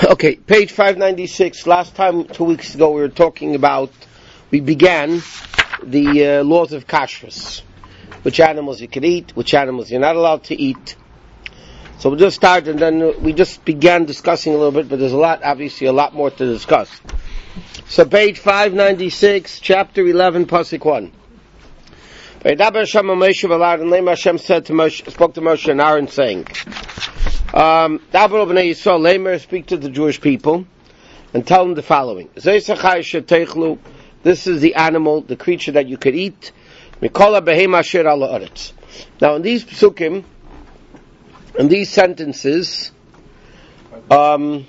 Okay, page 596. Last time, 2 weeks ago, we began the laws of kashrus. Which animals you can eat, which animals you're not allowed to eat. So we'll just start, and then we just began discussing a little bit, but there's obviously a lot more to discuss. So page 596, chapter 11, pasuk 1. Hashem said to Moshe, spoke to Moshe and Aaron, saying, speak to the Jewish people and tell them the following. This is the animal, the creature that you could eat. Now in these psukim, in these sentences, Chaya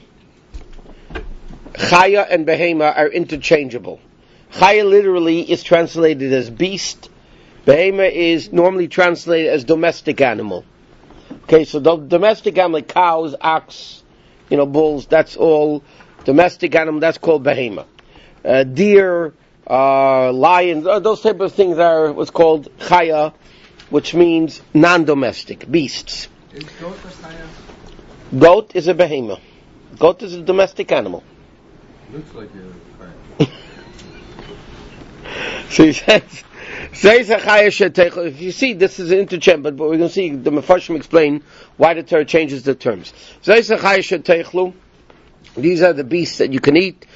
and Behema are interchangeable. Chaya literally is translated as beast. Behema is normally translated as domestic animal. Okay, so the domestic animal, like cows, ox, bulls, that's all domestic animal, that's called Behema. Deer, lions, those type of things are what's called Chaya, which means non-domestic, beasts. Is goat a Chaya? Goat is a Behema. Goat is a domestic animal. Looks like a Chaya. So he says, if you see, this is an interchange, but we're going to see the Mefarshim explain why the Torah changes the terms. These are the beasts that you can eat.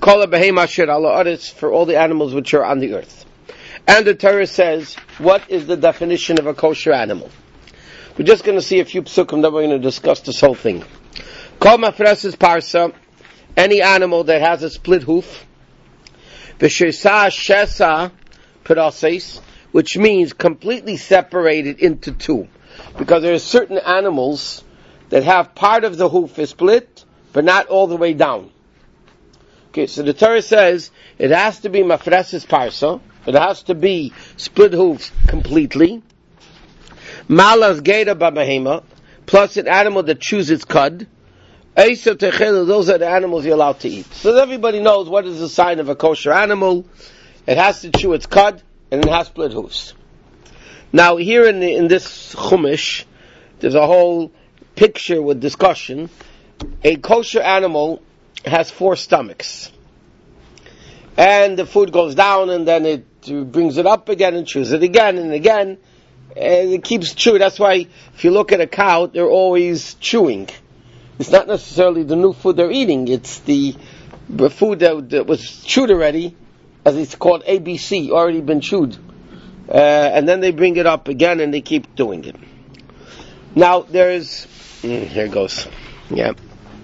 For all the animals which are on the earth. And the Torah says, what is the definition of a kosher animal? We're just going to see a few psukim, then we're going to discuss this whole thing. Kol mafreses parsa, any animal that has a split hoof. V'shesa shesa perases, which means completely separated into two. Because there are certain animals that have part of the hoof is split, but not all the way down. Okay, so the Torah says it has to be mafreses parsa, it has to be split hoofs completely. Malas geda b'behema, plus an animal that chews its cud. Eisa techela, those are the animals you're allowed to eat. So everybody knows what is the sign of a kosher animal. It has to chew its cud, and it has split hoofs. Now here in this chumash, there's a whole picture with discussion. A kosher animal has 4 stomachs. And the food goes down, and then it brings it up again and chews it again and again. And it keeps chewing. That's why if you look at a cow, they're always chewing. It's not necessarily the new food they're eating. It's the food that was chewed already, as it's called ABC, already been chewed. And then they bring it up again and they keep doing it. Now there's... here it goes. Yeah.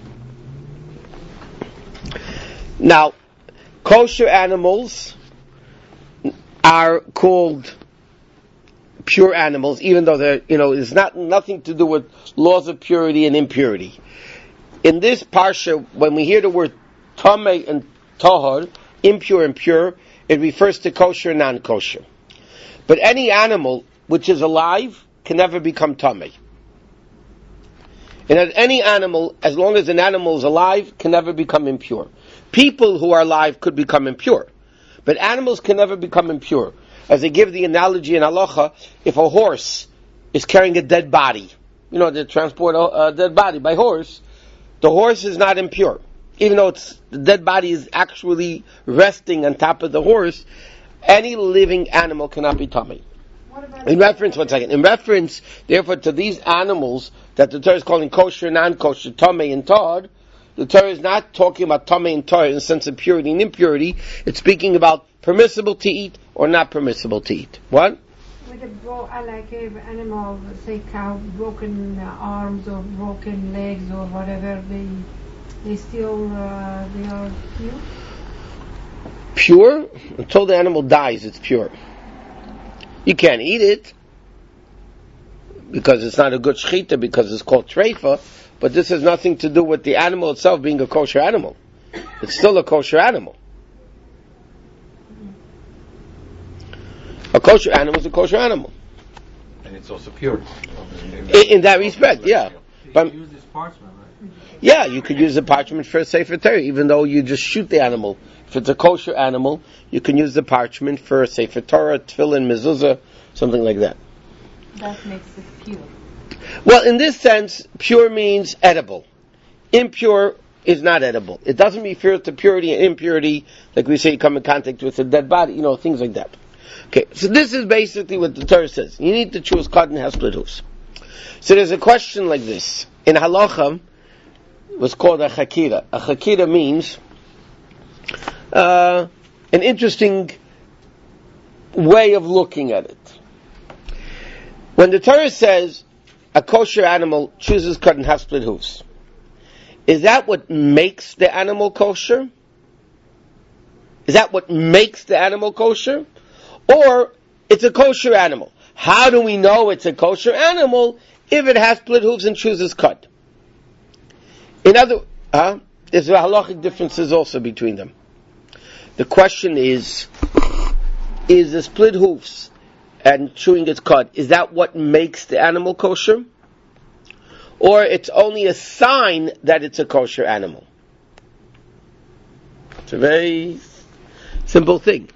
Now, kosher animals are called pure animals, even though they're, it's nothing to do with laws of purity and impurity. In this parsha, when we hear the word tamei and tahor, impure and pure, it refers to kosher and non-kosher. But any animal which is alive can never become tamei. And any animal, as long as an animal is alive, can never become impure. People who are alive could become impure. But animals can never become impure. As they give the analogy in halacha, if a horse is carrying a dead body, they transport a dead body by horse, the horse is not impure. Even though the dead body is actually resting on top of the horse, any living animal cannot be tamei. In reference, therefore, to these animals that the Torah is calling kosher and non-kosher, tamei and tahor, the Torah is not talking about tamei and tahor in the sense of purity and impurity. It's speaking about permissible to eat or not permissible to eat. What? With an animal, say cow, broken arms or broken legs or whatever, they still they are pure? Pure? Until the animal dies, it's pure. You can't eat it because it's not a good shechita, because it's called treifa, but this has nothing to do with the animal itself being a kosher animal. It's still a kosher animal. A kosher animal is a kosher animal. And it's also pure. In that respect, yeah. But, use this parchment, right? Yeah, you could use the parchment for a sefer Torah, even though you just shoot the animal. If it's a kosher animal, you can use the parchment for a sefer Torah, tefillin, mezuzah, something like that. That makes it pure. Well, in this sense, pure means edible. Impure is not edible. It doesn't refer to purity and impurity, like we say, come in contact with a dead body, things like that. Okay, so this is basically what the Torah says. You need to choose cotton has split hoofs. So there's a question like this. In halacha, it was called a chakira. A chakira means an interesting way of looking at it. When the Torah says a kosher animal chooses cotton has split hoofs, is that what makes the animal kosher? Is that what makes the animal kosher? Or it's a kosher animal. How do we know it's a kosher animal if it has split hooves and chooses cut? There's halachic differences also between them. The question is the split hoofs and chewing its cud, is that what makes the animal kosher? Or it's only a sign that it's a kosher animal? It's a very simple thing.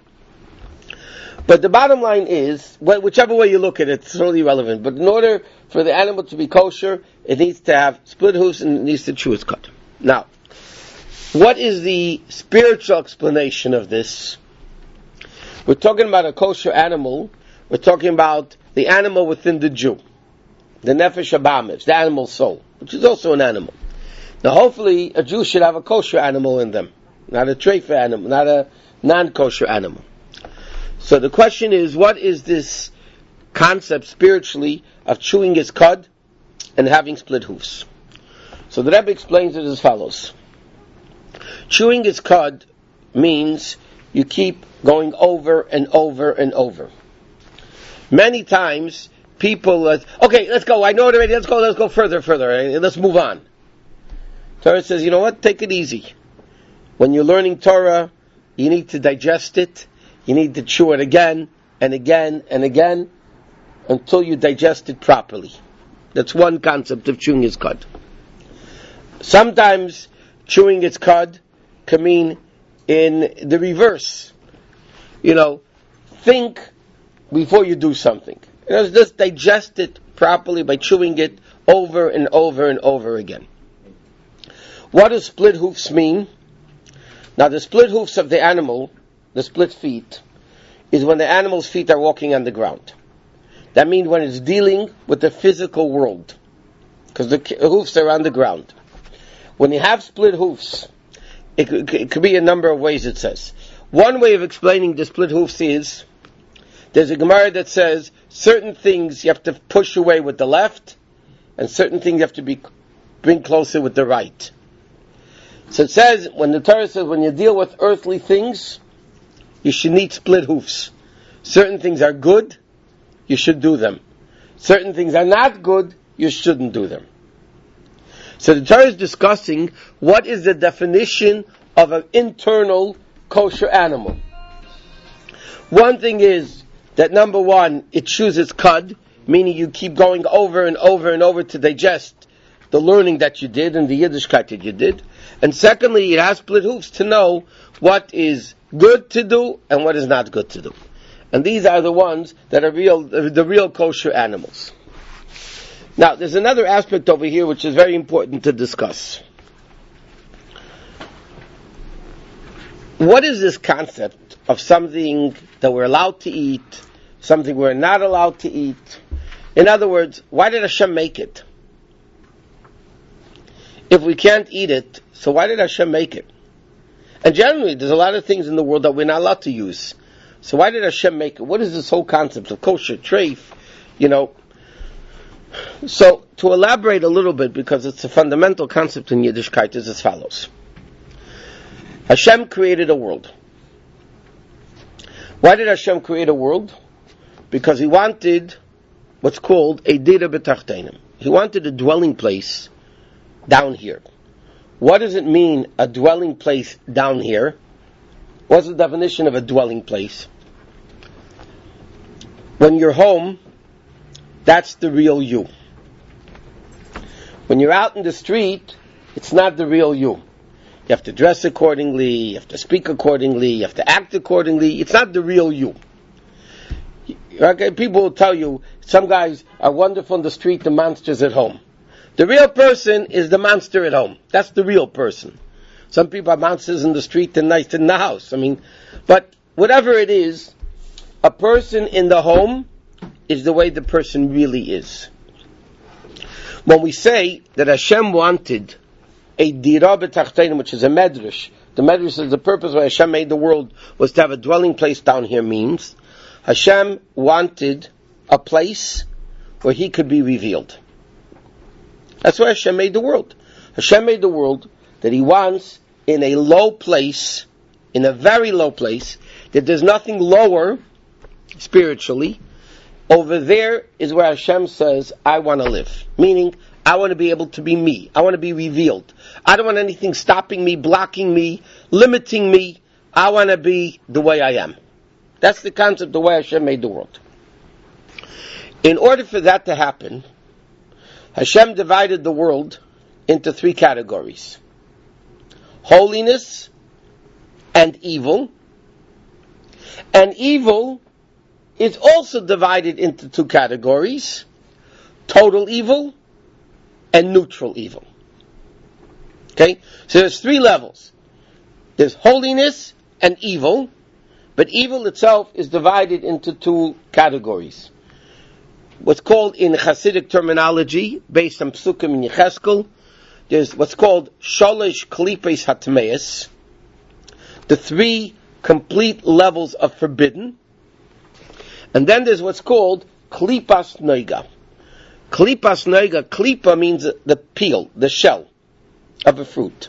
But the bottom line is, whichever way you look at it, it's totally irrelevant. But in order for the animal to be kosher, it needs to have split hoofs and it needs to chew its cud. Now, what is the spiritual explanation of this? We're talking about a kosher animal. We're talking about the animal within the Jew. The nefesh habamitz, the animal soul, which is also an animal. Now, hopefully, a Jew should have a kosher animal in them. Not a treifa animal, not a non-kosher animal. So the question is, what is this concept spiritually of chewing his cud and having split hoofs? So the Rebbe explains it as follows. Chewing his cud means you keep going over and over and over. Many times, people, okay, let's go, I know it already, let's go further, let's move on. Torah says, you know what, take it easy. When you're learning Torah, you need to digest it. You need to chew it again and again and again until you digest it properly. That's one concept of chewing its cud. Sometimes chewing its cud can mean in the reverse. Think before you do something. Just digest it properly by chewing it over and over and over again. What do split hoofs mean? Now the split hoofs of the animal, the split feet, is when the animal's feet are walking on the ground. That means when it's dealing with the physical world, because the hoofs are on the ground. When you have split hoofs, it could be a number of ways, it says. One way of explaining the split hoofs is, there's a Gemara that says, certain things you have to push away with the left, and certain things you have to bring closer with the right. So it says, when the Torah says, when you deal with earthly things, you should need split hoofs. Certain things are good, you should do them. Certain things are not good, you shouldn't do them. So the Torah is discussing what is the definition of an internal kosher animal. One thing is that number one, it chews its cud, meaning you keep going over and over and over to digest the learning that you did and the Yiddishkeit that you did. And secondly, it has split hoofs to know what is good to do and what is not good to do. And these are the ones that are the real kosher animals. Now, there's another aspect over here which is very important to discuss. What is this concept of something that we're allowed to eat, something we're not allowed to eat? In other words, why did Hashem make it? If we can't eat it, so why did Hashem make it? And generally, there's a lot of things in the world that we're not allowed to use. So why did Hashem make it? What is this whole concept of kosher, treif, So, to elaborate a little bit, because it's a fundamental concept in Yiddishkeit, is as follows. Hashem created a world. Why did Hashem create a world? Because He wanted what's called a dira b'tachtenim. He wanted a dwelling place down here. What does it mean, a dwelling place down here? What's the definition of a dwelling place? When you're home, that's the real you. When you're out in the street, it's not the real you. You have to dress accordingly, you have to speak accordingly, you have to act accordingly. It's not the real you. Okay, people will tell you, some guys are wonderful in the street, the monsters at home. The real person is the monster at home. That's the real person. Some people have monsters in the street and nice in the house. But whatever it is, a person in the home is the way the person really is. When we say that Hashem wanted a dirah b'tachtenim, which is a medrash, the medrash is the purpose why Hashem made the world was to have a dwelling place down here, means Hashem wanted a place where He could be revealed. That's why Hashem made the world. Hashem made the world that He wants in a low place, in a very low place, that there's nothing lower spiritually. Over there is where Hashem says, I want to live. Meaning, I want to be able to be me. I want to be revealed. I don't want anything stopping me, blocking me, limiting me. I want to be the way I am. That's the concept, the way Hashem made the world. In order for that to happen, Hashem divided the world into three categories. Holiness and evil. And evil is also divided into two categories. Total evil and neutral evil. Okay? So there's three levels. There's holiness and evil, but evil itself is divided into two categories. What's called in Hasidic terminology, based on Psukim in Yecheskel, there's what's called Sholosh Klipes Hatmeis, the three complete levels of forbidden, and then there's what's called Klipas Noiga. Klipas Noiga, Klipa means the peel, the shell of a fruit.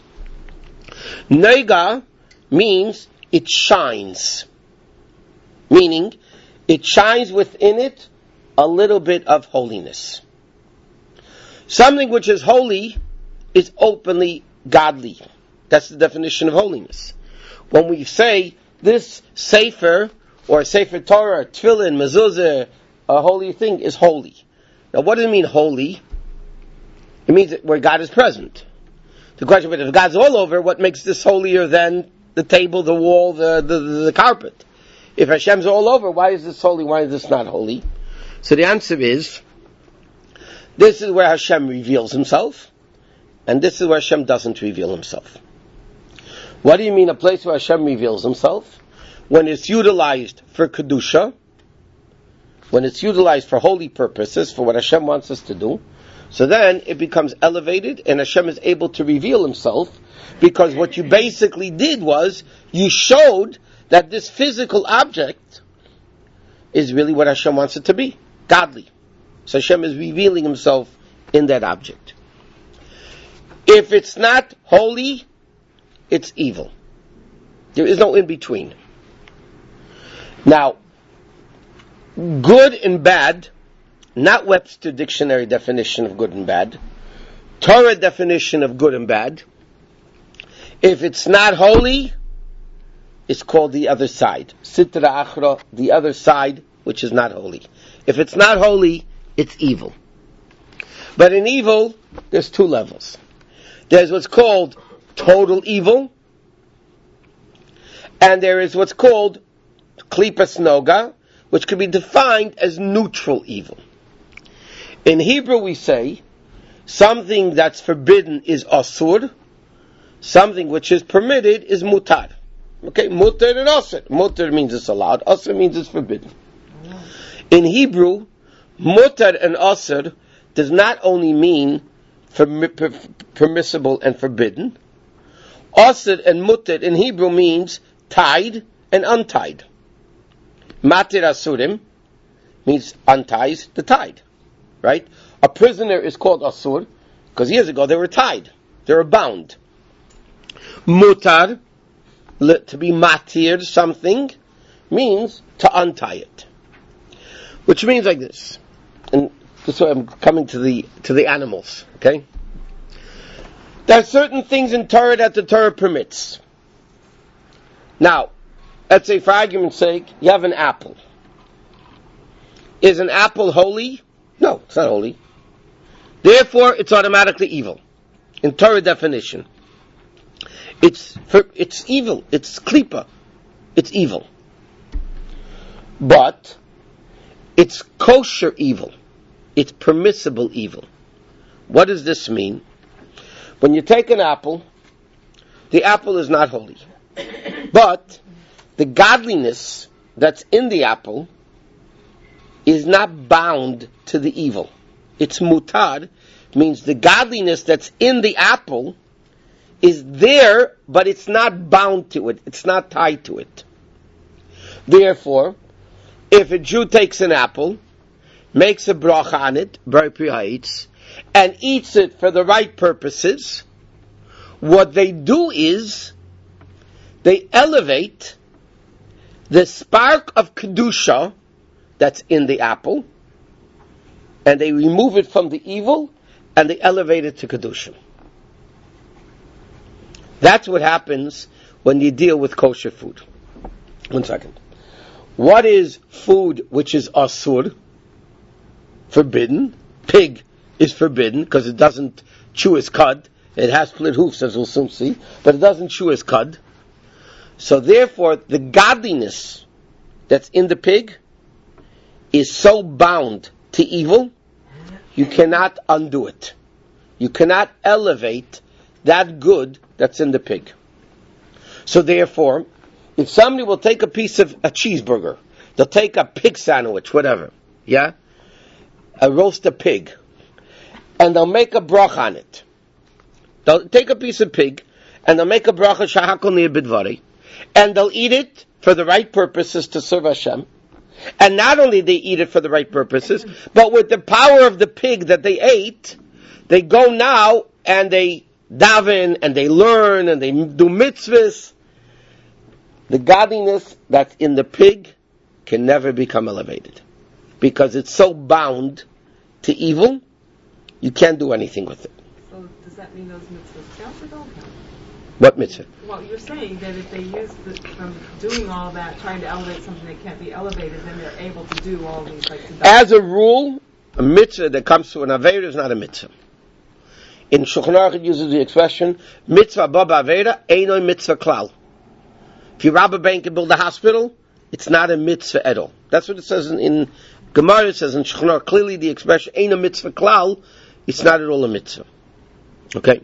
Noiga means it shines, meaning it shines within it a little bit of holiness. Something which is holy is openly godly. That's the definition of holiness. When we say this Sefer, or Sefer Torah, Tefillin, Mezuzah, a holy thing is holy. Now what does it mean holy? It means where God is present. The question is, if God's all over, what makes this holier than the table, the wall, the carpet? If Hashem's all over, why is this holy? Why is this not holy? So the answer is, this is where Hashem reveals Himself, and this is where Hashem doesn't reveal Himself. What do you mean a place where Hashem reveals Himself? When it's utilized for Kedusha, when it's utilized for holy purposes, for what Hashem wants us to do, so then it becomes elevated and Hashem is able to reveal Himself, because what you basically did was, you showed that this physical object is really what Hashem wants it to be. Godly. So Hashem is revealing Himself in that object. If it's not holy, it's evil. There is no in between. Now, good and bad, not Webster dictionary definition of good and bad, Torah definition of good and bad, if it's not holy, it's called the other side. Sitra Achra, the other side, which is not holy. If it's not holy, it's evil. But in evil, there's two levels. There's what's called total evil, and there is what's called Klipas Noga, which could be defined as neutral evil. In Hebrew we say, something that's forbidden is asur, something which is permitted is mutar. Okay, mutar and asur. Mutar means it's allowed, asur means it's forbidden. In Hebrew, mutar and asur does not only mean permissible and forbidden. Asur and mutar in Hebrew means tied and untied. Matir asurim means unties the tied, right? A prisoner is called asur because years ago they were tied, they were bound. Mutar, to be matir something, means to untie it, which means like this. And this way I'm coming to the animals. Okay, there are certain things in Torah that the Torah permits. Now, let's say for argument's sake, you have an apple. Is an apple holy? No, it's not holy. Therefore, it's automatically evil. In Torah definition. It's evil. It's klipa. It's evil. But, it's kosher evil. It's permissible evil. What does this mean? When you take an apple, the apple is not holy. But the godliness that's in the apple is not bound to the evil. It's mutar, means the godliness that's in the apple is there, but it's not bound to it. It's not tied to it. Therefore, if a Jew takes an apple, makes a bracha on it, and eats it for the right purposes, what they do is they elevate the spark of kedusha that's in the apple, and they remove it from the evil, and they elevate it to kedusha. That's what happens when you deal with kosher food. 1 second. What is food which is asur? Forbidden. Pig is forbidden because it doesn't chew his cud. It has split hoofs, as we'll soon see, but it doesn't chew his cud. So therefore, the godliness that's in the pig is so bound to evil, you cannot undo it. You cannot elevate that good that's in the pig. So therefore, if somebody will take a piece of a cheeseburger, they'll take a pig sandwich, whatever, yeah? A roasted pig, and they'll make a bracha on it. They'll take a piece of pig, and they'll make a bracha shahakol nir bidvari, and they'll eat it for the right purposes to serve Hashem. And not only they eat it for the right purposes, but with the power of the pig that they ate, they go now and they daven and they learn and they do mitzvahs. The godliness that's in the pig can never become elevated because it's so bound to evil, you can't do anything with it. So does that mean those mitzvahs count or don't count? What mitzvah? Well, you're saying that if they use from doing all that, trying to elevate something that can't be elevated, then they're able to do all these like. As a rule, a mitzvah that comes to an aveira is not a mitzvah. In Shulchan Aruch it uses the expression mitzvah baba aveira eino mitzvah klal. If you rob a bank and build a hospital, it's not a mitzvah at all. That's what it says in Gemara. It says in Shulchan Aruch clearly the expression eino mitzvah klal. It's not at all a mitzvah. Okay.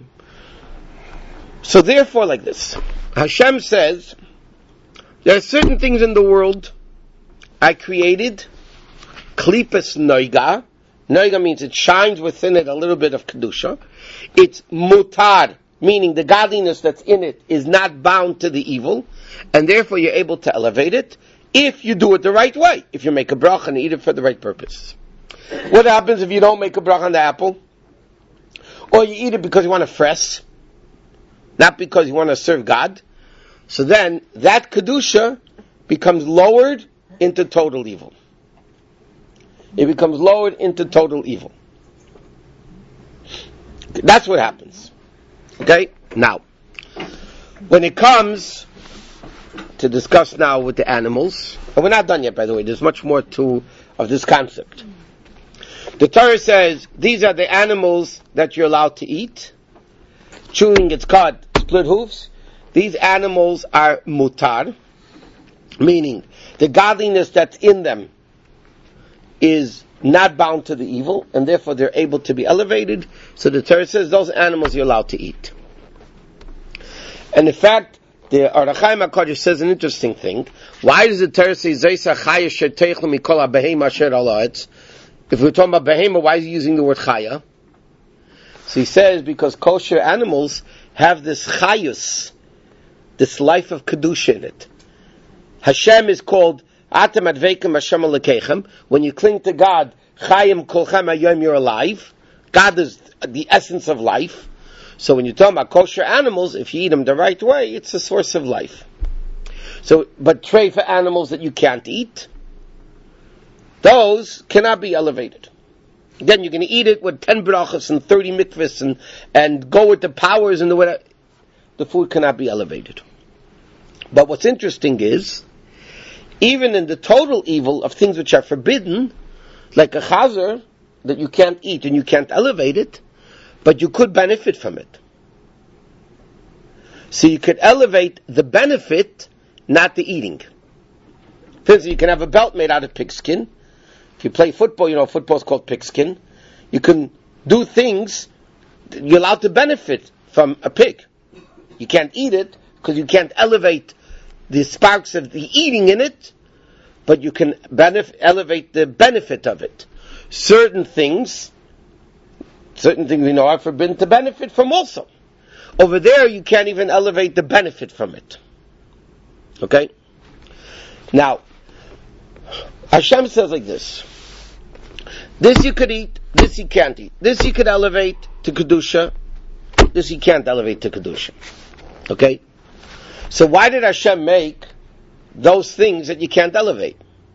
So therefore, like this, Hashem says, there are certain things in the world I created, klipas noiga. Noiga means it shines within it a little bit of kedusha. It's mutar, meaning the godliness that's in it is not bound to the evil, and therefore you're able to elevate it if you do it the right way. If you make a bracha and eat it for the right purpose. What happens if you don't make a bracha on the apple? Or you eat it because you want to fress? Not because you want to serve God. So then, that kedusha becomes lowered into total evil. It becomes lowered into total evil. That's what happens. Okay? Now, when it comes to discuss now with the animals, and we're not done yet, by the way, there's much more of this concept. The Torah says, these are the animals that you're allowed to eat. Chewing its cud, split hoofs. These animals are mutar, meaning the godliness that's in them is not bound to the evil, and therefore they're able to be elevated. So the Torah says those animals you're allowed to eat. And in fact, the Orach Chaim HaKadosh says an interesting thing. Why does the Torah say Zeisa Chaya Sheteichlu Mikol HaBehema Asher Al Ha'etz? If we're talking about behema, why is he using the word chaya? So he says because kosher animals have this chayus, this life of kedusha in it. Hashem is called Atem Adveikim Hashem Alekechem. When you cling to God, Chayim Kolchem Hayom, you're alive. God is the essence of life. So when you're talking about kosher animals, if you eat them the right way, it's a source of life. So, but tray for animals that you can't eat, those cannot be elevated. Then you're going to eat it with 10 brachas and 30 mikvahs and go with the powers and the whatever. The food cannot be elevated. But what's interesting is, even in the total evil of things which are forbidden, like a chazer that you can't eat and you can't elevate it, but you could benefit from it. So you could elevate the benefit, not the eating. For instance, you can have a belt made out of pigskin. If you play football, you know football is called pigskin. You can do things you're allowed to benefit from a pig. You can't eat it because you can't elevate the sparks of the eating in it, but you can elevate the benefit of it. Certain things we know are forbidden to benefit from also. Over there, you can't even elevate the benefit from it. Okay? Now, Hashem says like this. This you could eat, this you can't eat. This you could elevate to Kedusha, this you can't elevate to Kedusha. Okay? So why did Hashem make those things that you can't elevate?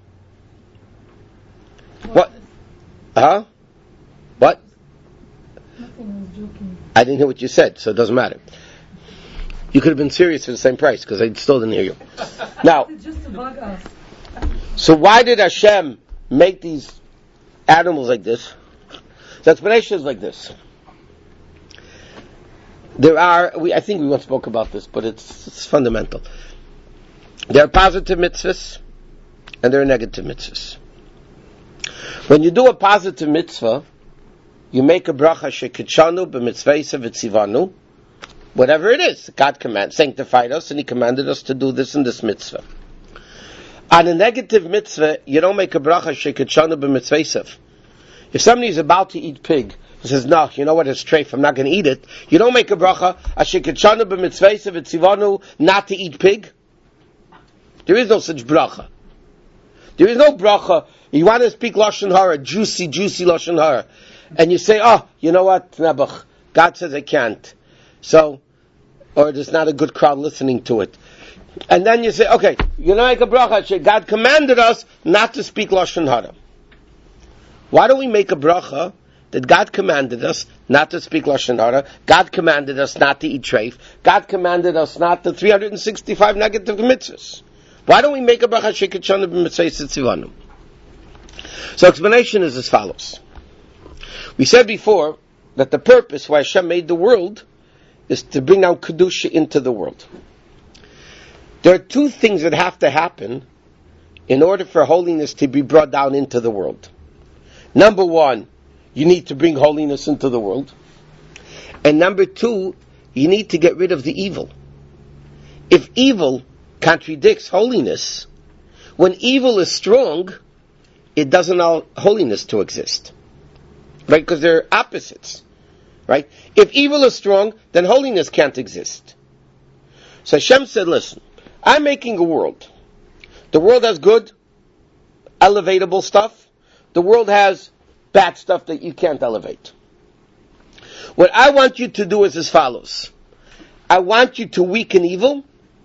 What? Huh? What? Nothing, I was joking. I didn't hear what you said, so it doesn't matter. You could have been serious for the same price, because I still didn't hear you. Now, Just to bug us. so why did Hashem make these animals like this? The explanation is like this. I think we once spoke about this, but it's fundamental. There are positive mitzvahs, and there are negative mitzvahs. When you do a positive mitzvah, you make a bracha shekitshanu b'mitzvaysa v'tzivanu, whatever it is. God sanctified us, and He commanded us to do this and this mitzvah. On a negative mitzvah, you don't make a bracha shekitshanu b'mitzvaysa. If somebody is about to eat pig, he says, no, you know what, it's treif, I'm not going to eat it. You don't make a bracha shekitshanu b'mitzvaysa v'tzivanu not to eat pig. There is no such bracha. There is no bracha. You want to speak Lashon Hara, juicy Lashon Hara. And you say, oh, you know what, Nebuch, God says I can't. So, or there's not a good crowd listening to it. And then you say, okay, you know, make a bracha, God commanded us not to speak Lashon Hara. Why don't we make a bracha that God commanded us not to speak Lashon Hara, God commanded us not to eat treif, God commanded us not to 365 negative mitzvahs? Why don't we make a bracha shekitshanu b'mitzvayis tzivanu? So explanation is as follows. We said before that the purpose why Hashem made the world is to bring down Kedusha into the world. There are two things that have to happen in order for holiness to be brought down into the world. Number one, you need to bring holiness into the world. And number two, you need to get rid of the evil. If evil contradicts holiness, when evil is strong, it doesn't allow holiness to exist. Right? Because they're opposites. Right? If evil is strong, then holiness can't exist. So Hashem said, listen, I'm making a world. The world has good, elevatable stuff. The world has bad stuff that you can't elevate. What I want you to do is as follows. I want you to weaken evil.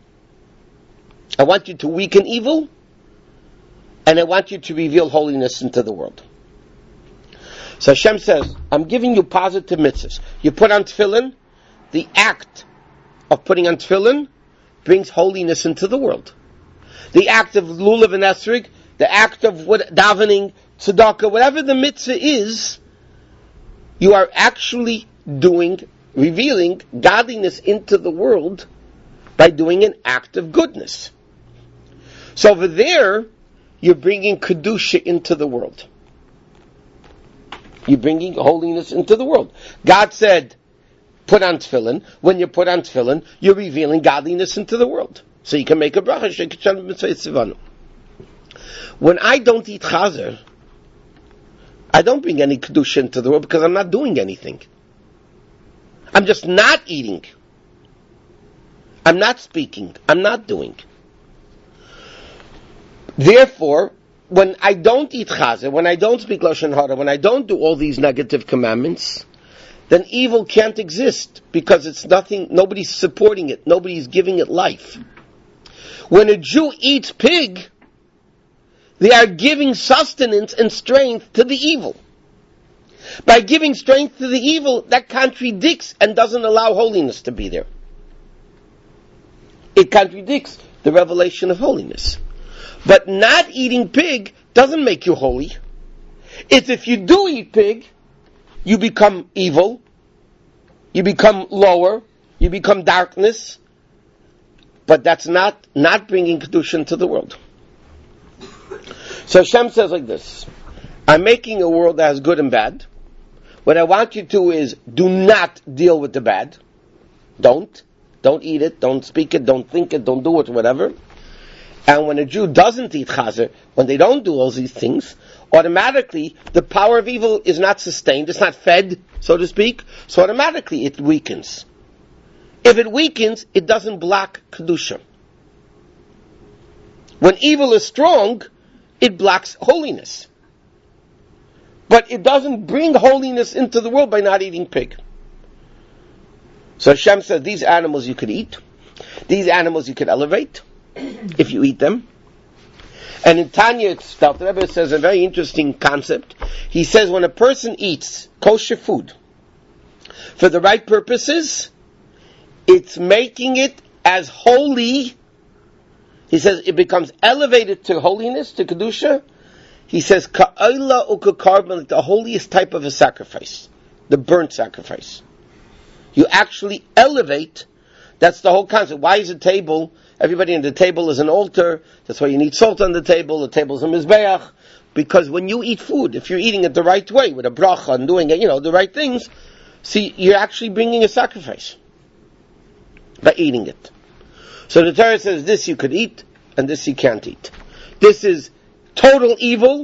I want you to weaken evil. And I want you to reveal holiness into the world. So Hashem says, I'm giving you positive mitzvahs. You put on tefillin, the act of putting on tefillin brings holiness into the world. The act of lulav and esrig, the act of davening, tzedakah, whatever the mitzvah is, you are actually revealing godliness into the world by doing an act of goodness. So over there, you're bringing Kedusha into the world. You're bringing holiness into the world. God said, put on tefillin. When you put on tefillin, you're revealing godliness into the world. So you can make a bracha, shekitshanu b'mitzvayis tzivanu. When I don't eat chazer, I don't bring any Kedusha into the world because I'm not doing anything. I'm just not eating. I'm not speaking. I'm not doing. Therefore, when I don't eat chazer, when I don't speak Lashon Hara, when I don't do all these negative commandments, then evil can't exist because it's nothing, nobody's supporting it, nobody's giving it life. When a Jew eats pig, they are giving sustenance and strength to the evil. By giving strength to the evil, that contradicts and doesn't allow holiness to be there. It contradicts the revelation of holiness. But not eating pig doesn't make you holy. It's if you do eat pig, you become evil, you become lower, you become darkness, but that's not bringing Kedusha into the world. So Hashem says like this, I'm making a world that has good and bad. What I want you to is do not deal with the bad. Don't eat it, don't speak it, don't think it, don't do it, whatever. And when a Jew doesn't eat chazer, when they don't do all these things, automatically the power of evil is not sustained, it's not fed, so to speak, so automatically it weakens. If it weakens, it doesn't block Kedusha. When evil is strong, it blocks holiness. But it doesn't bring holiness into the world by not eating pig. So Hashem says, these animals you could eat, these animals you could elevate, if you eat them. And in Tanya itself, the Rebbe says a very interesting concept. He says when a person eats kosher food for the right purposes, it's making it as holy. He says it becomes elevated to holiness, to Kedusha. He says, Ka'ola u'ka'karban, the holiest type of a sacrifice, the burnt sacrifice. You actually elevate. That's the whole concept. Why is a table? Everybody in the table is an altar. That's why you need salt on the table. The table is a mizbeach. Because when you eat food, if you're eating it the right way, with a bracha and doing it, the right things, see, you're actually bringing a sacrifice by eating it. So the Torah says this you could eat, and this you can't eat. This is total evil.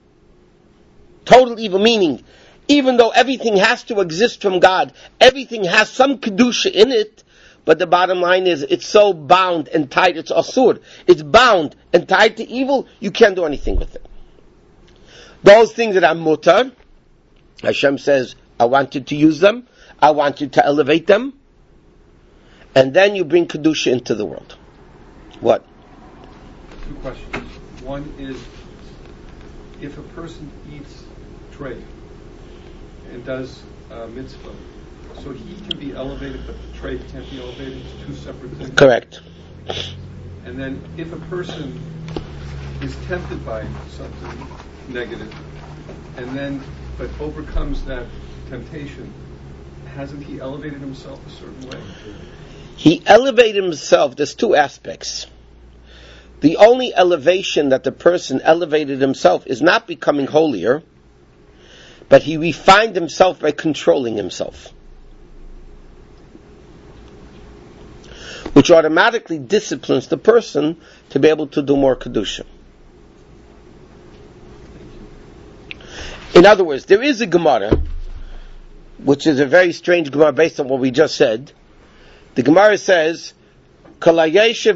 Total evil, meaning, even though everything has to exist from God, everything has some kedusha in it, but the bottom line is, it's so bound and tied, it's asur. It's bound and tied to evil, you can't do anything with it. Those things that are mutar, Hashem says, I want you to use them, I want you to elevate them, and then you bring kedusha into the world. What? Two questions. One is, if a person eats treif and does mitzvah, so he can be elevated, but the treif can't be elevated. It's two separate things. Correct. And then, if a person is tempted by something negative, and then but overcomes that temptation, hasn't he elevated himself a certain way? He elevated himself. There's two aspects. The only elevation that the person elevated himself is not becoming holier, but he refined himself by controlling himself, which automatically disciplines the person to be able to do more kedusha. In other words, there is a Gemara, which is a very strange Gemara based on what we just said. The Gemara says, I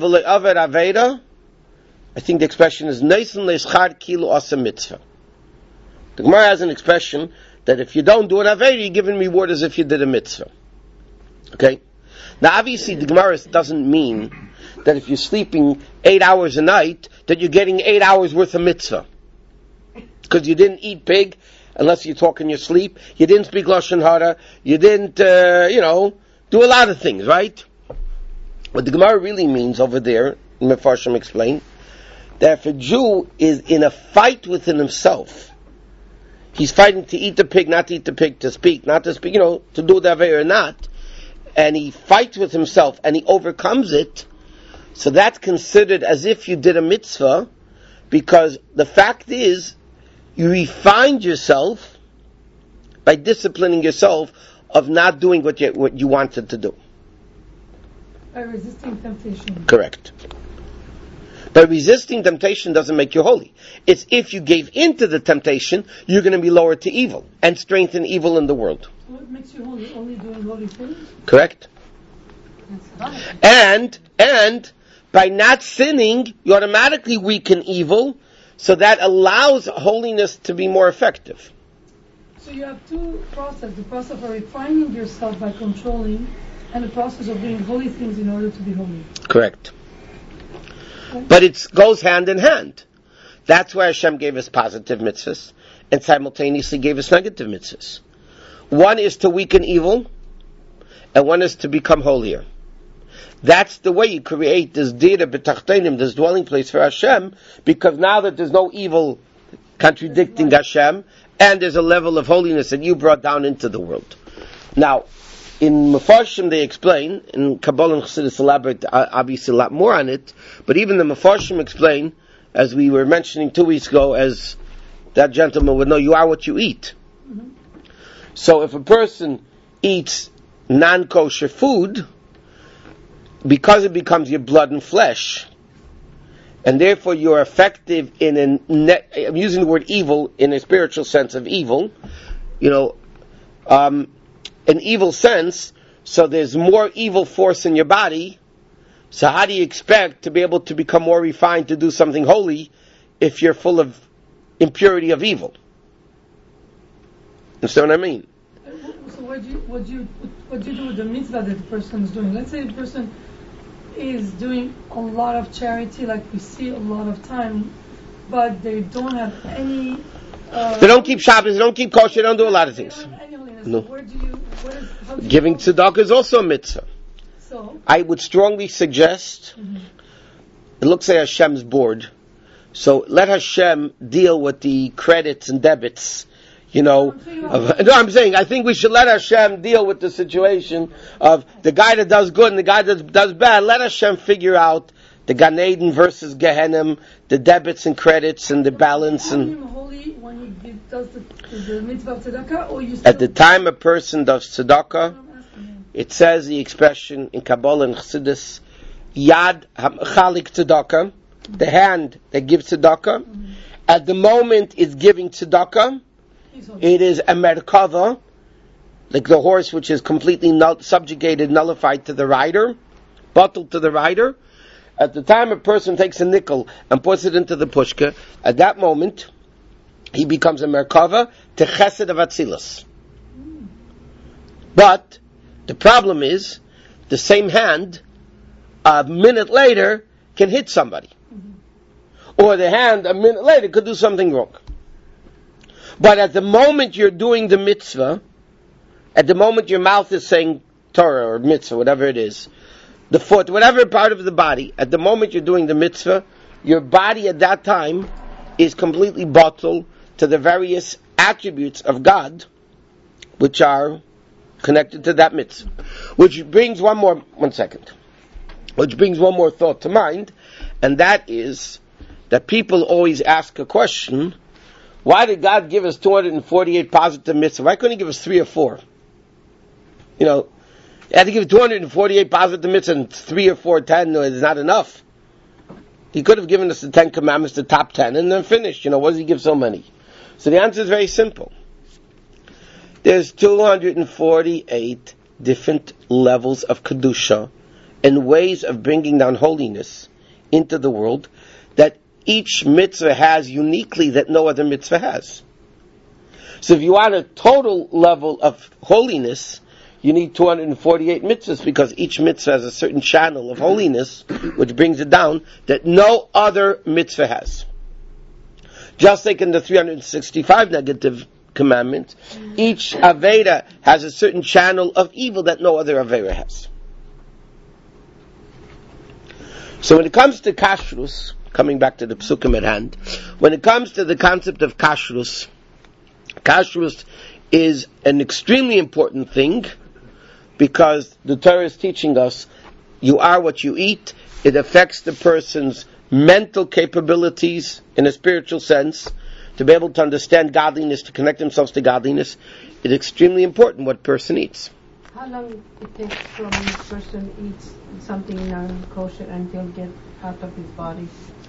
think the expression is Neisen le'schar kilu asa mitzvah. The Gemara has an expression that if you don't do an Aveda, you're given reward as if you did a mitzvah. Okay? Now obviously the Gemara doesn't mean that if you're sleeping 8 hours a night, that you're getting 8 hours worth of mitzvah. Because you didn't eat pig, unless you talk in your sleep, you didn't speak Lashon Hara, you didn't, do a lot of things, right? What the Gemara really means over there, Mefarshim explain, that if a Jew is in a fight within himself, he's fighting to eat the pig, not to eat the pig, to speak, not to speak, to do the Aveda or not, and he fights with himself and he overcomes it, so that's considered as if you did a mitzvah, because the fact is, you refined yourself by disciplining yourself of not doing what you wanted to do. By resisting temptation. Correct. But resisting temptation doesn't make you holy. It's if you gave into the temptation, you're going to be lowered to evil and strengthen evil in the world. So what makes you holy? Only doing holy things? Correct. And by not sinning, you automatically weaken evil, so that allows holiness to be more effective. So you have two processes: the process of refining yourself by controlling, and the process of doing holy things in order to be holy. Correct. But it goes hand in hand. That's why Hashem gave us positive mitzvahs and simultaneously gave us negative mitzvahs. One is to weaken evil, and one is to become holier. That's the way you create this dira b'tachtenim, this dwelling place for Hashem, because now that there's no evil contradicting Hashem, and there's a level of holiness that you brought down into the world. Now, in Mefarshim they explain, in Kabbalah and Chassidus elaborate obviously a lot more on it, but even the Mefarshim explain, as we were mentioning 2 weeks ago, as that gentleman would know, you are what you eat. Mm-hmm. So if a person eats non-kosher food, because it becomes your blood and flesh, and therefore you're effective in I'm using the word evil in a spiritual sense of evil, an evil sense, so there's more evil force in your body. So how do you expect to be able to become more refined to do something holy if you're full of impurity of evil? Understand what I mean? So what do you do with the mitzvah that the person is doing? Let's say the person is doing a lot of charity, like we see a lot of time, but they don't have any. They don't keep Shabbos, they don't keep kosher, they don't do a lot of things. No. So giving tzedakah is also a mitzvah. So I would strongly suggest, it looks like Hashem's board, so let Hashem deal with the credits and debits, I'm saying, I think we should let Hashem deal with the situation of the guy that does good and the guy that does bad. Let Hashem figure out the Gan Eden versus Gehenna, the debits and credits and the balance. And holy when he does the mitzvah of tzedakah, or you at the time a person does tzedakah, it says the expression in Kabbalah and Chassidus, Yad Chalik Tzedakah, the hand that gives tzedakah. At the moment it's giving tzedakah, it is a merkava, like the horse which is completely subjugated, nullified to the rider, bottled to the rider. At the time a person takes a nickel and puts it into the pushka, at that moment he becomes a merkava to chesed of Atzilus. But the problem is, the same hand, a minute later, can hit somebody. Or the hand, a minute later, could do something wrong. But at the moment you're doing the mitzvah, at the moment your mouth is saying Torah or mitzvah, whatever it is, the foot, whatever part of the body, at the moment you're doing the mitzvah, your body at that time is completely bottled to the various attributes of God, which are connected to that mitzvah. Which brings one more thought to mind, and that is that people always ask a question: why did God give us 248 positive mitzvahs? Why couldn't He give us 3 or 4? He had to give 248 positive mitzvahs and 3 or 4 10 is not enough. He could have given us the 10 commandments, the top 10, and then finished. Why does He give so many? So the answer is very simple. There's 248 different levels of Kedusha and ways of bringing down holiness into the world that each mitzvah has uniquely that no other mitzvah has. So if you want a total level of holiness, you need 248 mitzvahs, because each mitzvah has a certain channel of holiness which brings it down that no other mitzvah has. Just like in the 365 negative commandments, each Aveda has a certain channel of evil that no other Aveda has. So when it comes to kashrus, coming back to the psukim at hand, when it comes to the concept of kashrus, kashrus is an extremely important thing, because the Torah is teaching us, you are what you eat. It affects the person's mental capabilities in a spiritual sense, to be able to understand godliness, to connect themselves to godliness. It's extremely important what person eats. How long it takes from a person eats something non-kosher until it gets out of his body?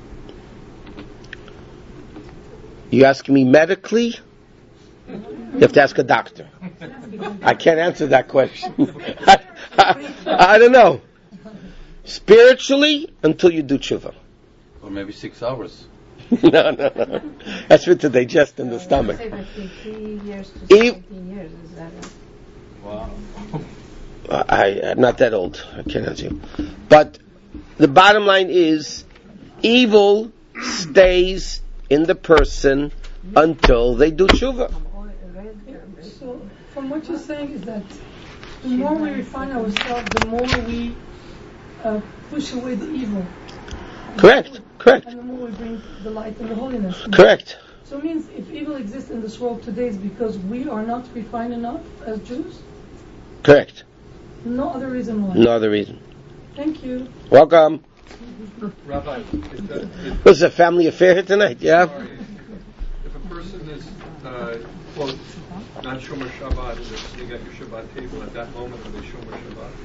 You asking me medically? You have to ask a doctor. I can't answer that question. I don't know. Spiritually, until you do tshuva. Or maybe 6 hours. No. That's for to digest in the stomach. Say that 3 years to 17 years. Is that right? Wow. I'm not that old. I can't answer you. But the bottom line is, evil stays in the person until they do tshuva. So, from what you're saying is that the more we refine ourselves, the more we push away the evil. Correct. And the more we bring the light and the holiness. Correct. So it means if evil exists in this world today, it's because we are not refined enough as Jews? Correct. No other reason why. No other reason. Thank you. Welcome. Rabbi, This is a family affair here tonight, yeah? if a person is, quote, not Shomer Shabbat, and they're sitting at your Shabbat table, at that moment, are they Shomer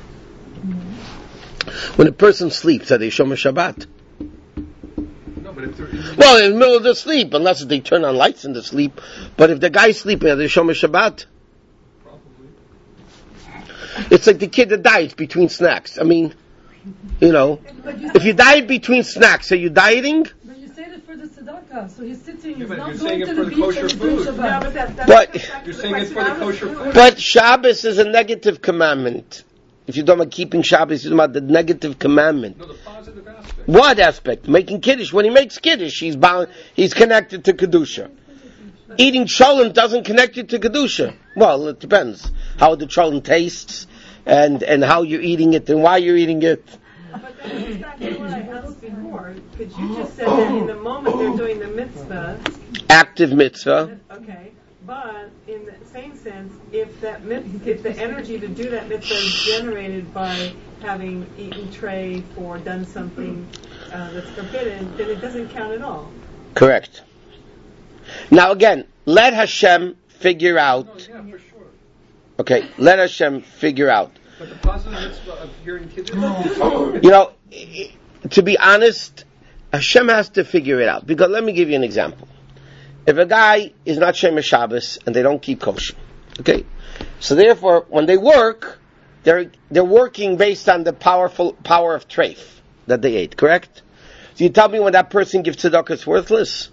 Shabbat? When a person sleeps, are they Shomer Shabbat? No, but if they're in the Well, in the middle of the sleep, unless they turn on lights in the sleep. But if the guy's sleeping, are they Shomer Shabbat? probably. It's like the kid that dies between snacks. I mean, if you died between snacks, are you dieting? But you say it for the tzedakah, so he's sitting, he's but not you're going saying to it the for the beach kosher and he's doing food. Shabbat. No, but that's But- You're saying it's for the kosher food. But Shabbos is a negative commandment. If you're talking about keeping Shabbos, you're talking about the negative commandment. No, the positive aspect. What aspect? Making Kiddush. When he makes Kiddush, he's bound, he's connected to Kedusha. Eating cholent doesn't connect you to Kedusha. Well, it depends how the cholent tastes and how you're eating it and why you're eating it. But that goes back to what I asked before, because you just said that in the moment they're doing the mitzvah, Active mitzvah. okay, but in the same sense, if the energy to do that mitzvah is generated by having eaten treif or done something that's forbidden, then it doesn't count at all. Correct. Now again, let Hashem figure out. No, yeah, for sure. Okay, let Hashem figure out. But the positive mitzvah of hearing Kiddush. To be honest, Hashem has to figure it out. Because let me give you an example. If a guy is not Shemer Shabbos and they don't keep kosher, okay, so therefore when they work, they're working based on the power of treif that they ate. Correct? So you tell me when that person gives tzedakah, it's worthless?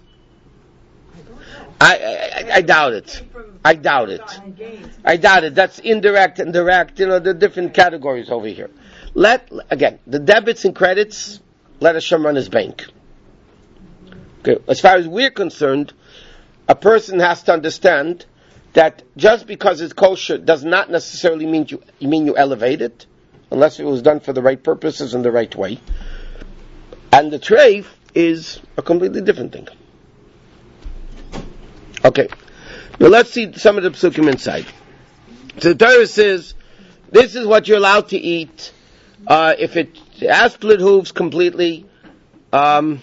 I doubt it. I doubt it. That's indirect and direct. The different categories over here. Again, the debits and credits, let Hashem run his bank. Okay. As far as we're concerned, a person has to understand that just because it's kosher does not necessarily mean you elevate it, unless it was done for the right purposes in the right way. And the treif is a completely different thing. Okay, now let's see some of the psukim inside. So the Torah says, this is what you're allowed to eat if it has split hooves completely. And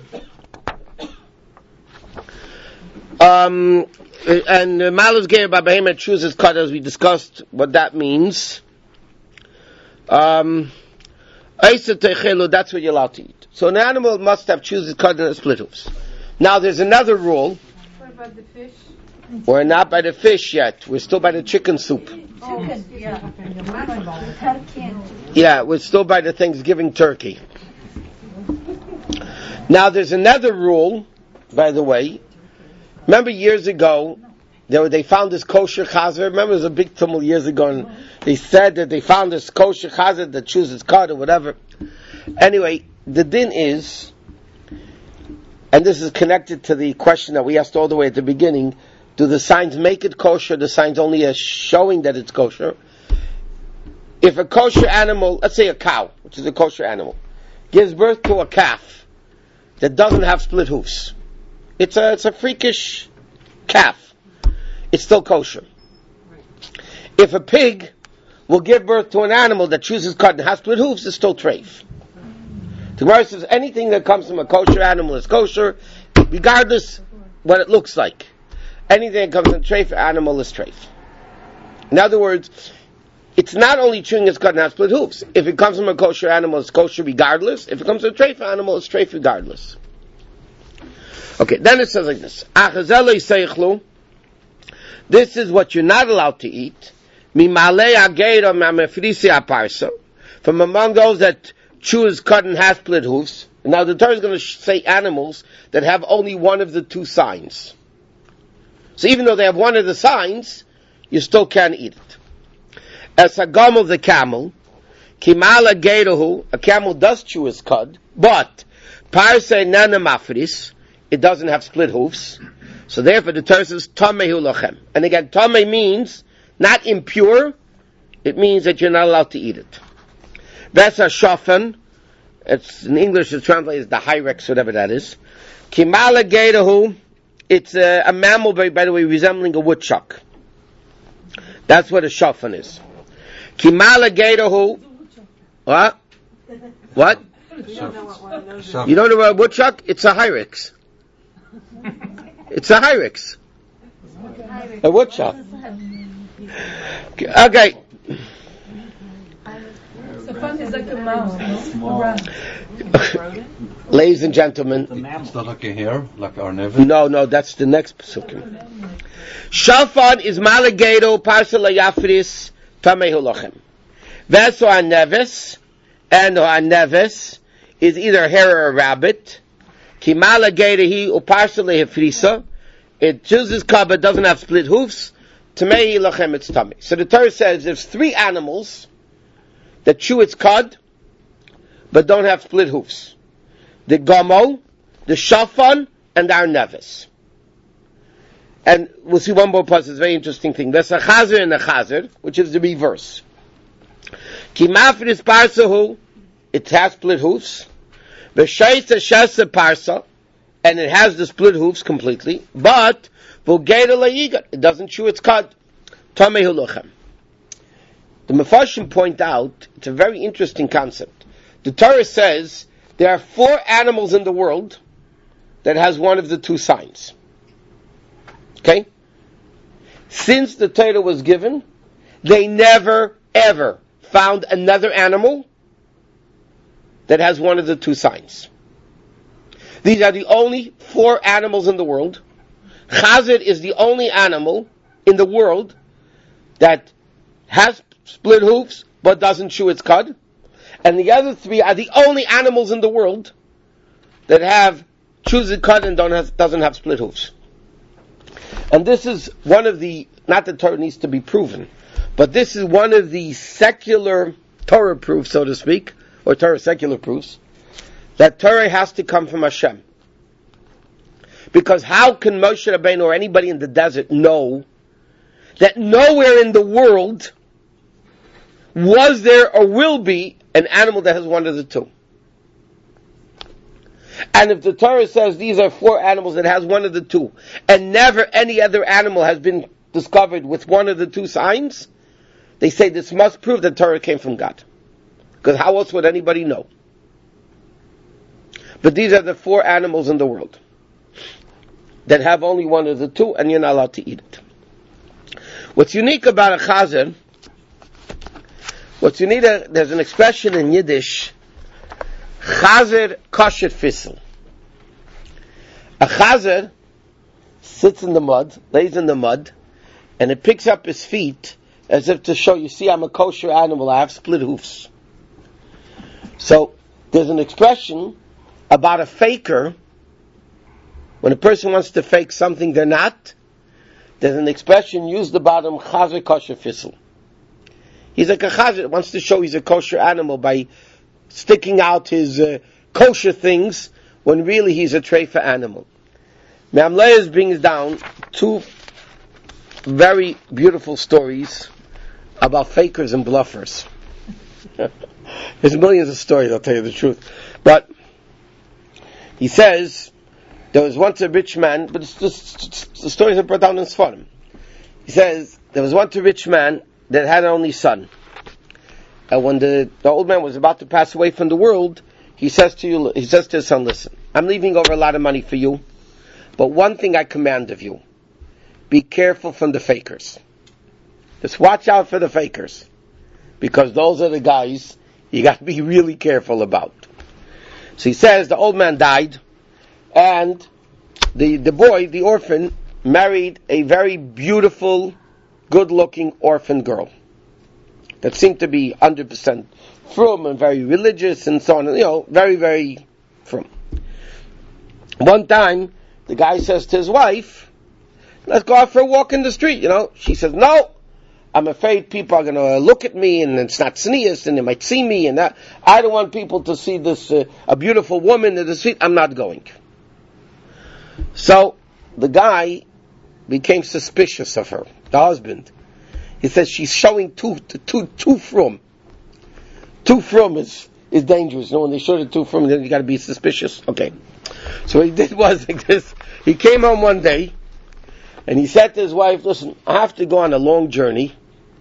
Malus Geir Babahemet chooses cut, as we discussed what that means. That's what you're allowed to eat. So an animal must have chooses cut and split hooves. Now there's another rule. What about the fish? We're not by the fish yet. We're still by the chicken soup. Yeah, we're still by the Thanksgiving turkey. Now there's another rule, by the way. Remember years ago, they found this kosher chazer. Remember there was a big tumult years ago, and they said that they found this kosher chazer that chooses cut or whatever. Anyway, the din is, and this is connected to the question that we asked all the way at the beginning, do the signs make it kosher? The signs only are showing that it's kosher. If a kosher animal, let's say a cow, which is a kosher animal, gives birth to a calf that doesn't have split hoofs, it's a freakish calf, it's still kosher. If a pig will give birth to an animal that chooses cut and has split hoofs, it's still treif. The Gemara says anything that comes from a kosher animal is kosher, regardless what it looks like. Anything that comes from a treif animal is treif. In other words, it's not only chewing its cut and has split hoofs. If it comes from a kosher animal, it's kosher regardless. If it comes from a treif animal, it's treif regardless. Okay, then it says like this. This is what you're not allowed to eat. From among those that chews, cut, and have split hoofs. Now the Torah is going to say animals that have only one of the two signs. So even though they have one of the signs, you still can't eat it. As a gum of the camel, kimala geidahu, a camel does chew his cud, but parse nana mafris, it doesn't have split hoofs. So therefore the Torah says tamehu lochem. And again, tame means not impure, it means that you're not allowed to eat it. Vesa shofan, it's in English it's translated as the hyrex, whatever that is. Kimala geidahu, it's a mammal, by the way, resembling a woodchuck. That's what a shofan is. Kimala geidahu, what? What? You don't know what one of those is. You don't know what a woodchuck? It's a hyrex. It's a Hyrex. A wood shop. Okay. So fun is like a mouse, no? A rat. Ladies and gentlemen. It's not like a hair, like our never. No, that's the next psukim. Shalfan is Malagato, Parsel Yafris, Tamehu Lochem. Veso Aneves, and Aneves is either a hare or a rabbit. Ki Malagato he, Uparsel Yafrisa. It chooses cub, but doesn't have split hoofs. Tamehu Lochem, it's tummy. So the Torah says there's 3 animals that chew its cud, but don't have split hoofs. The Gamo, the Shafan, and the Arneves. And we'll see one more plus, it's a very interesting thing. There's a Chazer and a Chazer, which is the reverse. Ki Mafris Parsahu, it has split hoofs. V'shaisa Shasa Parsa, and it has the split hoofs completely, but Vulgata Layigat, it doesn't chew its cud. Tamehu Lochem. The Mefarshim point out, it's a very interesting concept. The Torah says there are 4 animals in the world that has one of the 2 signs. Okay? Since the Torah was given, they never, ever found another animal that has one of the 2 signs. These are the only 4 animals in the world. Chazir is the only animal in the world that has split hoofs, but doesn't chew its cud. And the other 3 are the only animals in the world that chews its cud and doesn't have split hoofs. And this is one of the, not that Torah needs to be proven, but this is one of the secular Torah proofs, so to speak, or Torah secular proofs, that Torah has to come from Hashem. Because how can Moshe Rabbeinu or anybody in the desert know that nowhere in the world was there or will be an animal that has one of the 2? And if the Torah says these are 4 animals that has one of the 2, and never any other animal has been discovered with one of the 2 signs, they say this must prove that Torah came from God. Because how else would anybody know? But these are the 4 animals in the world that have only one of the 2, and you're not allowed to eat it. What's unique about a chazer, there's an expression in Yiddish, chazer kosher fissel. A chazer sits in the mud, lays in the mud, and it picks up his feet as if to show, you see, I'm a kosher animal, I have split hoofs. So, there's an expression about a faker. When a person wants to fake something they're not, there's an expression used about him, chazer kosher fissel. He's like a chazer, wants to show he's a kosher animal by sticking out his kosher things, when really he's a treifa animal. Me'am Leis brings down 2 very beautiful stories about fakers and bluffers. There's millions of stories, I'll tell you the truth. But he says, there was once a rich man, but the stories are brought down in Sfarim. He says, there was once a rich man that had an only son. And when the old man was about to pass away from the world, he says to his son, listen, I'm leaving over a lot of money for you, but one thing I command of you, be careful from the fakers. Just watch out for the fakers. Because those are the guys you got to be really careful about. So he says the old man died, and the boy, the orphan, married a very beautiful, good-looking orphan girl that seemed to be 100% frum and very religious and so on, very, very frum. One time, the guy says to his wife, let's go out for a walk in the street, She says, no, I'm afraid people are going to look at me and it's not sneeze and they might see me and that. I don't want people to see this, a beautiful woman in the street. I'm not going. So, the guy became suspicious of her, the husband. He says she's showing too frum. Too frum is dangerous. When they show the too frum, then you got to be suspicious. Okay. So what he did was like this. He came home one day, and he said to his wife, listen, I have to go on a long journey.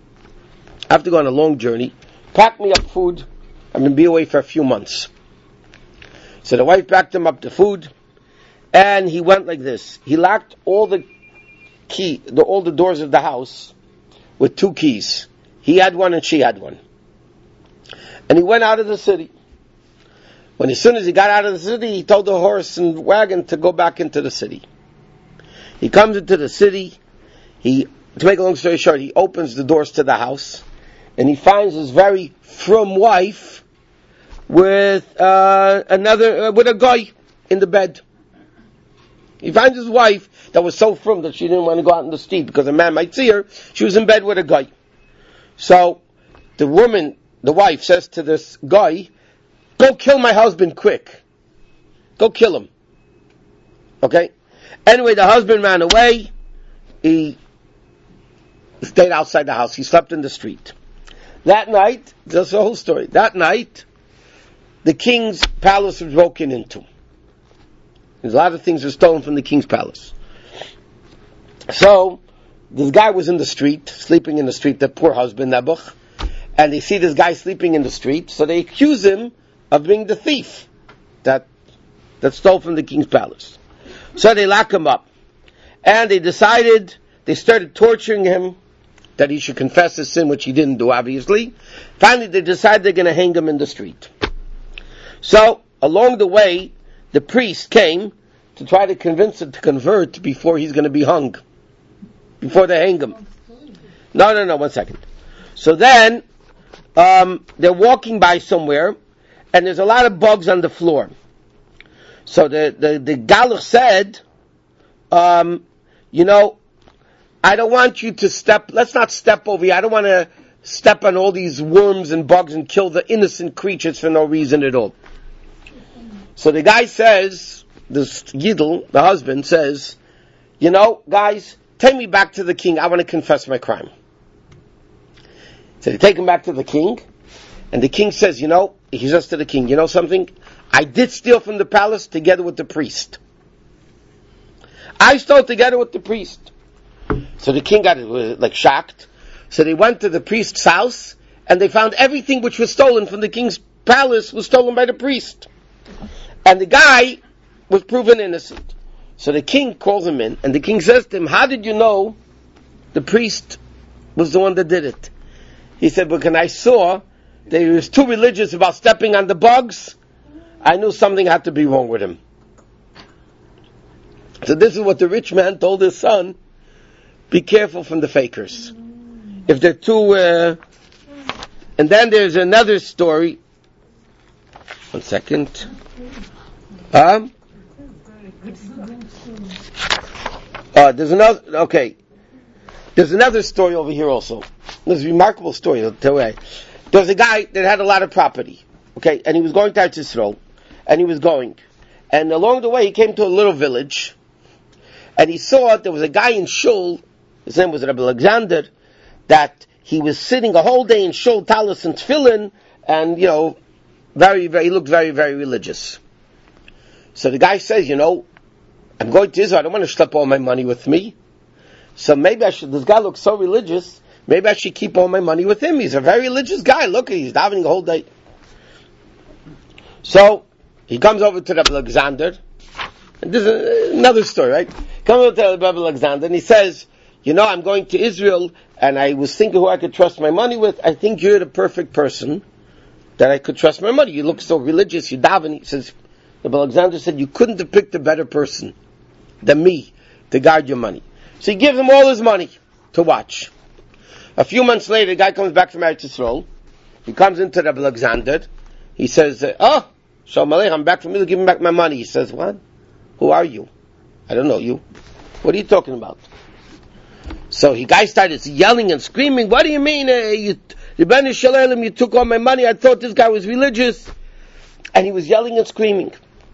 Pack me up food. I'm going to be away for a few months. So the wife packed him up the food, And he went like this. He locked all the doors of the house with 2 keys. He had one and she had one. And he went out of the city. As soon as he got out of the city, he told the horse and wagon to go back into the city. He comes into the city. To make a long story short, he opens the doors to the house, and he finds his very frum wife with with a guy in the bed. He finds his wife that was so frum that she didn't want to go out in the street because a man might see her. She was in bed with a guy. So the wife says to this guy, "Go kill my husband quick. Go kill him." Okay? Anyway, the husband ran away. He stayed outside the house. He slept in the street. That night, that's the whole story. That night, the king's palace was broken into. There's a lot of things were stolen from the king's palace. So, this guy was in the street, sleeping in the street, the poor husband, Nebuch, and they see this guy sleeping in the street, so they accuse him of being the thief that stole from the king's palace. So they lock him up. And they started torturing him, that he should confess his sin, which he didn't do, obviously. Finally, they decided they're going to hang him in the street. So, along the way, the priest came to try to convince him to convert before he's going to be hung. Before they hang him. No, 1 second. So then, they're walking by somewhere, and there's a lot of bugs on the floor. So the Galach said, I don't want you to let's not step over here. I don't want to step on all these worms and bugs and kill the innocent creatures for no reason at all. So the guy says, this Yidel, the husband, says, guys, take me back to the king. I want to confess my crime. So they take him back to the king, and the king says, he says to the king, you know something? I did steal from the palace together with the priest. I stole together with the priest. So the king got shocked. So they went to the priest's house, and they found everything which was stolen from the king's palace was stolen by the priest. And the guy was proven innocent. So the king calls him in, and the king says to him, how did you know the priest was the one that did it? He said, because I saw that he was too religious about stepping on the bugs, I knew something had to be wrong with him. So this is what the rich man told his son, be careful from the fakers. If they're too... and then there's another story. 1 second. There's another story over here also. There's a remarkable story. There's a guy that had a lot of property. Okay, and he was going to Eretz Yisrael. And he was going. And along the way he came to a little village. And he saw there was a guy in Shul, his name was Rabbi Alexander, that he was sitting a whole day in Shul, Talis and Tefillin, and, he looked very, very religious. So the guy says, I'm going to Israel, I don't want to schlep all my money with me. So maybe this guy looks so religious, maybe I should keep all my money with him. He's a very religious guy. Look, he's davening the whole day. So, he comes over to Rabbi Alexander, and this is another story, right? Comes over to Rabbi Alexander, and he says, I'm going to Israel, and I was thinking who I could trust my money with. I think you're the perfect person that I could trust my money. You look so religious, you daven. He says, Rabbi Alexander said, you couldn't have picked a better person than me to guard your money. So he gives him all his money to watch. A few months later, the guy comes back from Eretz Yisrael. He comes into Rabbi Alexander. He says, Shalom Aleichem, I'm back from Israel, give me back my money. He says, what? Who are you? I don't know you. What are you talking about? So the guy started yelling and screaming, what do you mean? Rebbeinu Shalom, you took all my money. I thought this guy was religious. And he was yelling and screaming.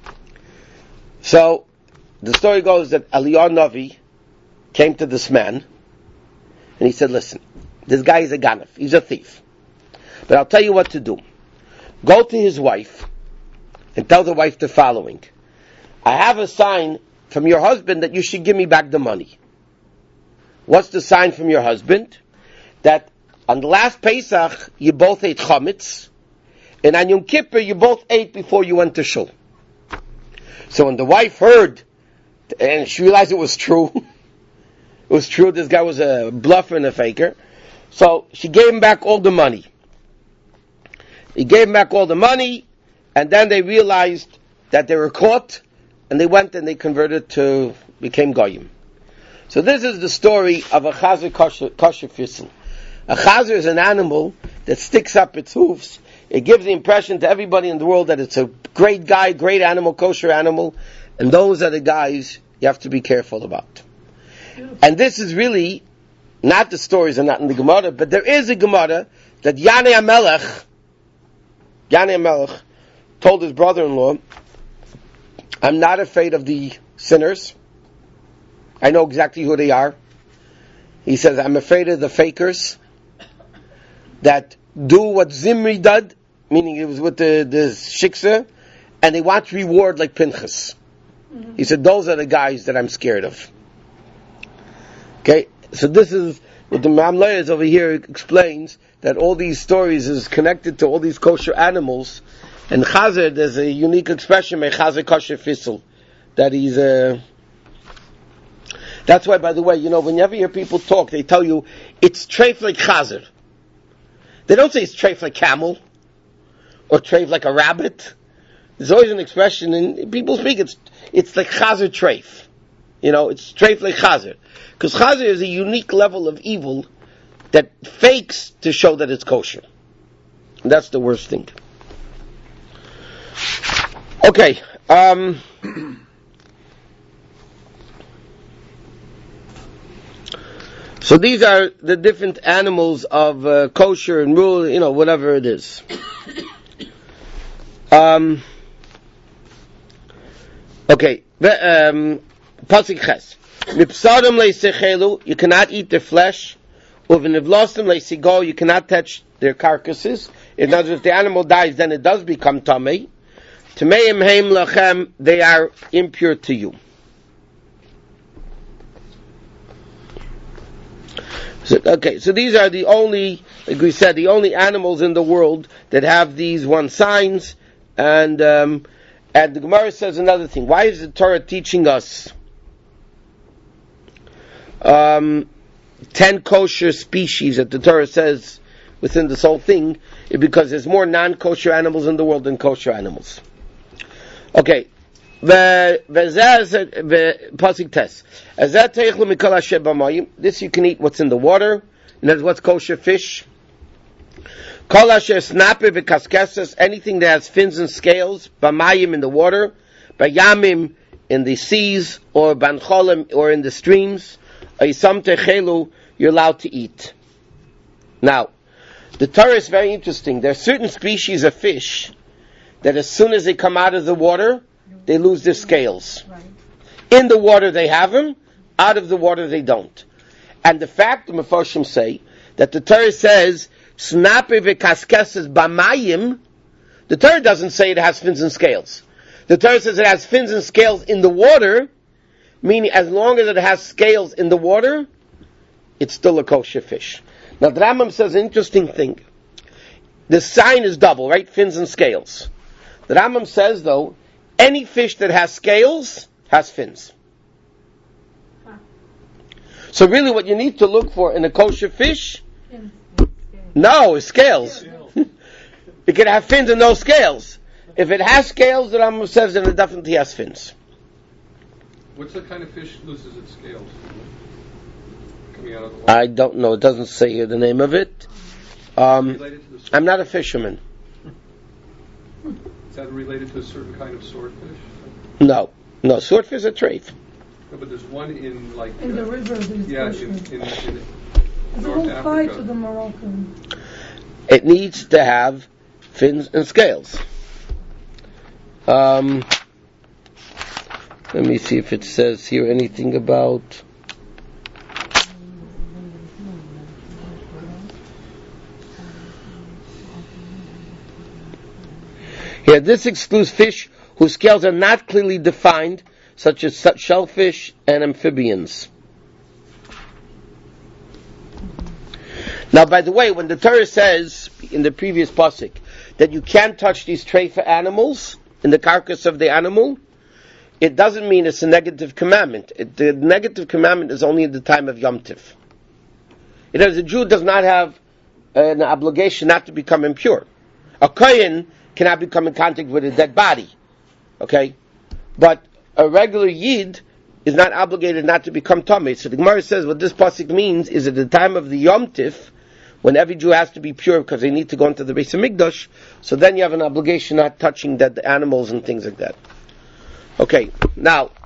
So the story goes that Eliyahu Navi came to this man and he said, listen, this guy is a ganef. He's a thief. But I'll tell you what to do. Go to his wife and tell the wife the following. I have a sign from your husband that you should give me back the money. What's the sign from your husband? That on the last Pesach, you both ate chametz, and on Yom Kippur, you both ate before you went to shul. So when the wife heard and she realized it was true. It was true. This guy was a bluffer and a faker. So she gave him back all the money. He gave him back all the money, and then they realized that they were caught, and they went and they became goyim. So this is the story of a chazer kosher fissel. A chazer is an animal that sticks up its hoofs. It gives the impression to everybody in the world that it's a great guy, great animal, kosher animal, and those are the guys you have to be careful about. And this is really, not the stories are not in the Gemara, but there is a Gemara that Yanei HaMelech told his brother-in-law, I'm not afraid of the sinners. I know exactly who they are. He says, I'm afraid of the fakers that do what Zimri did, meaning it was with the shiksa, and they want reward like Pinchas. He said, those are the guys that I'm scared of. Okay, so this is what the Mamlayas over here explains, that all these stories is connected to all these kosher animals, and Chazer, there's a unique expression by Chazer kosher fissel, that he's that's why, by the way, whenever you hear people talk, they tell you, it's treif like Chazer. They don't say it's treif like camel, or treif like a rabbit. There's always an expression, and people speak, it's like Chazer treif. It's treif like Chazer. Because Chazer is a unique level of evil that fakes to show that it's kosher. And that's the worst thing. Okay. So these are the different animals of kosher and rule, whatever it is. Okay. Pasuk Ches. Mipsarim leisechelu, you cannot eat their flesh. Uvenivlosim leisigo, you cannot touch their carcasses. In other words, if the animal dies, then it does become tamei. Tameim heim lachem, they are impure to you. So these are the only, like we said, the only animals in the world that have these one signs. And the Gemara says another thing. Why is the Torah teaching us 10 kosher species that the Torah says within this whole thing? Because there's more non-kosher animals in the world than kosher animals. Okay. This you can eat what's in the water, and that's what's kosher fish. Anything that has fins and scales, bamayim in the water, bayamim in the seas, or bancholim or in the streams, you're allowed to eat. Now, the Torah is very interesting. There are certain species of fish that as soon as they come out of the water, they lose their scales. Right. In the water they have them, out of the water they don't. And the fact, the Mefarshim say, that the Torah says, Snape v'kaskesses b'mayim, the Torah doesn't say it has fins and scales. The Torah says it has fins and scales in the water, meaning as long as it has scales in the water, it's still a kosher fish. Now the Rambam says an interesting thing. The sign is double, right? Fins and scales. The Rambam says, though, any fish that has scales has fins. So really what you need to look for in a kosher fish, no, is scales. It can have fins and no scales. If it has scales, the Rambam says that it definitely has fins. What's the kind of fish loses its scales? Coming out of the water? I don't know. It doesn't say here the name of it. I'm not a fisherman. Is that related to a certain kind of swordfish? No, swordfish are treif. No, but there's one in in the river. in the North whole fight Africa. to the Moroccan. It needs to have fins and scales. Let me see if it says here anything about. Yeah, this excludes fish whose scales are not clearly defined, such as shellfish and amphibians. Now, by the way, when the Torah says in the previous pasuk that you can't touch these treifa animals in the carcass of the animal, it doesn't mean it's a negative commandment. The negative commandment is only in the time of Yom Tiv. It is, a Jew does not have an obligation not to become impure. A Kohen cannot become in contact with a dead body. Okay? But a regular Yid is not obligated not to become Tameh. So the Gemara says what this pasuk means is at the time of the Yom Tif, when every Jew has to be pure because they need to go into the Beis Hamikdash, so then you have an obligation not touching dead animals and things like that. Okay, now